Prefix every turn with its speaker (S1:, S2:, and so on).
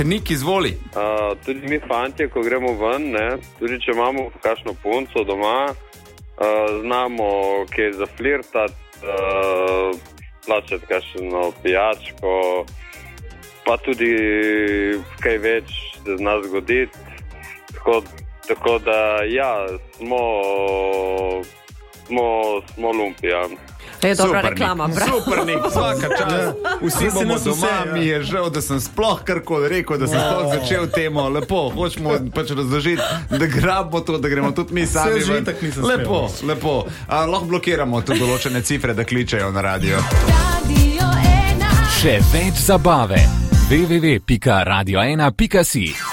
S1: Nik, izvoli.
S2: Tudi mi fantje, ko gremo ven, ne, tudi če imamo kakšno punco doma, znamo kaj zaflirtati, plačati kakšno pijačko, pa tudi kaj več se zna zgoditi. Tako da, ja, smo lumpi, ja.
S3: To je dobra reklama, prav.
S1: Super, Nik, vsaka čas. Vsi bomo doma, mi je žal, da sem sploh karkoli rekel, da sem sploh začel temo. Lepo, hočemo pač razložiti, da grabimo to, da gremo tudi mi sami ven. Lepo. Lahko blokiramo tudi določene cifre, da kličejo na radio.
S4: Še več zabave. www.radio1.si